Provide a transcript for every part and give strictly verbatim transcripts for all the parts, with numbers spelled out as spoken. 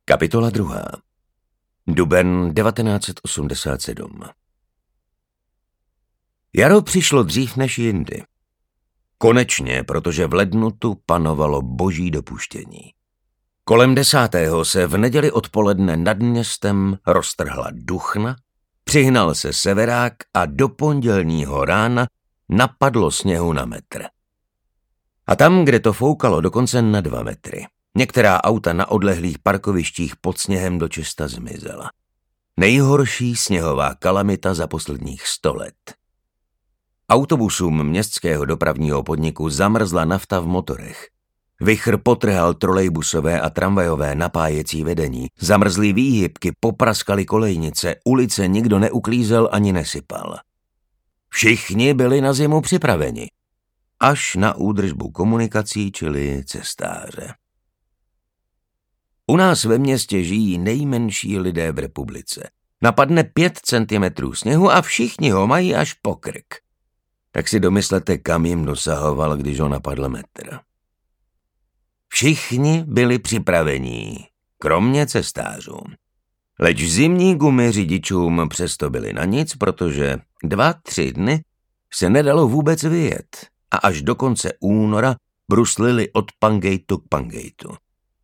Kapitola druhá. Duben devatenáct set osmdesát sedm. Jaro přišlo dřív než jindy. Konečně, protože v lednu tu panovalo boží dopuštění. Kolem desátého se v neděli odpoledne nad městem roztrhla duchna, přihnal se severák a do pondělního rána napadlo sněhu na metr. A tam, kde to foukalo, dokonce na dva metry. Některá auta na odlehlých parkovištích pod sněhem dočista zmizela. Nejhorší sněhová kalamita za posledních sto let. Autobusům městského dopravního podniku zamrzla nafta v motorech. Vichr potrhal trolejbusové a tramvajové napájecí vedení. Zamrzlý výhybky popraskaly kolejnice, ulice nikdo neuklízel ani nesypal. Všichni byli na zimu připraveni. Až na údržbu komunikací, čili cestáře. U nás ve městě žijí nejmenší lidé v republice. Napadne pět centimetrů sněhu a všichni ho mají až po krk. Tak si domyslete, kam jim dosahoval, když ho napadl metr. Všichni byli připravení, kromě cestářů. Leč zimní gumy řidičům přesto byly na nic, protože dva, tři dny se nedalo vůbec vyjet a až do konce února bruslili od pangejtu k pangejtu.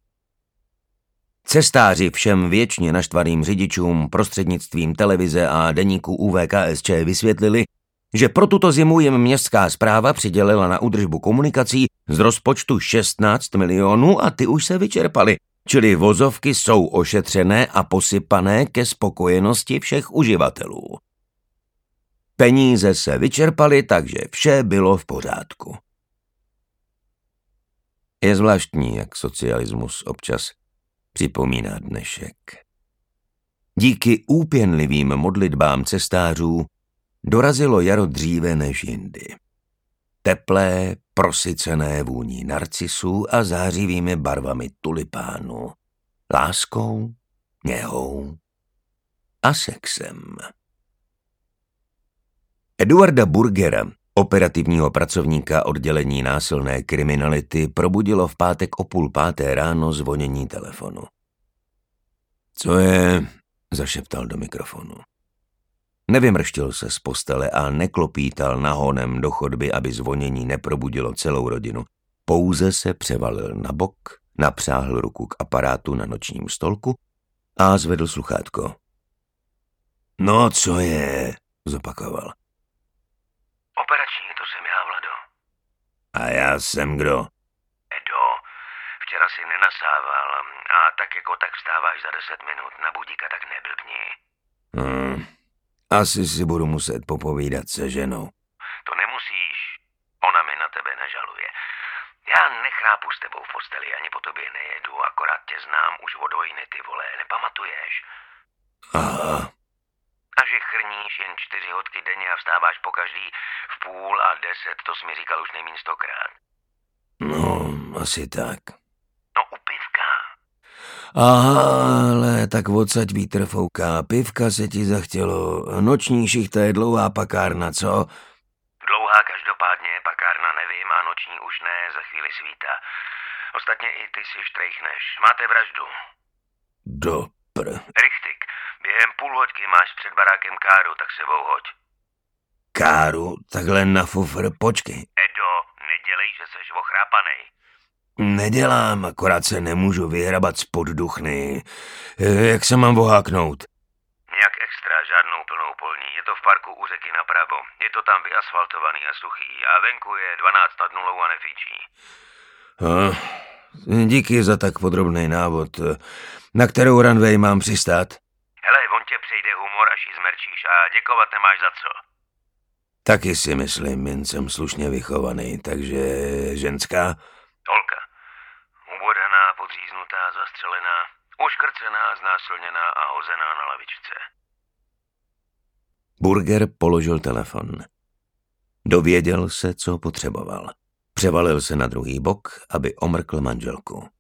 Cestáři všem věčně naštvaným řidičům prostřednictvím televize a deníku U V K S Č vysvětlili, že pro tuto zimu jim městská správa přidělila na údržbu komunikací z rozpočtu šestnáct milionů a ty už se vyčerpaly, čili vozovky jsou ošetřené a posypané ke spokojenosti všech uživatelů. Peníze se vyčerpaly, takže vše bylo v pořádku. Je zvláštní, jak socialismus občas připomíná dnešek. Díky úpěnlivým modlitbám cestářů dorazilo jaro dříve než jindy. Teplé, prosycené vůní narcisů a zářivými barvami tulipánů, láskou, něhou a sexem. Eduarda Burgera, operativního pracovníka oddělení násilné kriminality, probudilo v pátek o půl páté ráno zvonění telefonu. Co je? Zašeptal do mikrofonu. Nevymrštil se z postele a neklopítal nahonem do chodby, aby zvonění neprobudilo celou rodinu. Pouze se převalil na bok, napřáhl ruku k aparátu na nočním stolku a zvedl sluchátko. No, co je? Zopakoval. Operační, to jsem já, Vlado. A já jsem kdo? Edo, včera si nenasával a tak jako tak vstáváš za deset minut na budíka, tak neblbni. Hmm, asi si budu muset popovídat se ženou. To nemusíš, ona mi na tebe nežaluje. Já nechrápu s tebou v posteli, ani po tobě nejedu, akorát tě znám už od vojny, ty vole, nepamatuješ? Aha. A že chrníš jen čtyři hodky denně a vstáváš po každý v půl a deset, to jsi mi říkal už nejmín stokrát. No, asi tak. No u pivka. Aha, ale tak odsaď vítr fouká, pivka se ti zachtělo, noční šichta je dlouhá pakárna, co? Dlouhá každopádně, pakárna nevím a noční už ne, za chvíli svítá. Ostatně i ty si štrejchneš. Máte vraždu. Dopr. Richtig, během půl hoďky máš před barákem káru, tak sebou hoď. Káru, takhle na fufr, počkej. Edo, nedělej, že seš ochrápanej. Nedělám, akorát se nemůžu vyhrabat spod duchny. Jak se mám voháknout? Nějak extra, žádnou plnou polní. Je to v parku u řeky napravo. Je to tam vyasfaltovaný a suchý. A venku je dvanáct nad nulou a nefíčí. Ah, díky za tak podrobný návod. Na kterou runway mám přistát? Hele, on tě přejde humor, až jí zmerčíš a děkovat nemáš za co. Taky si myslím, jen jsem slušně vychovaný, takže ženská? Holka. Ubodaná, podříznutá, zastřelená, uškrcená, znásilněná a hozená na lavičce. Burger položil telefon. Dověděl se, co potřeboval. Převalil se na druhý bok, aby omrkl manželku.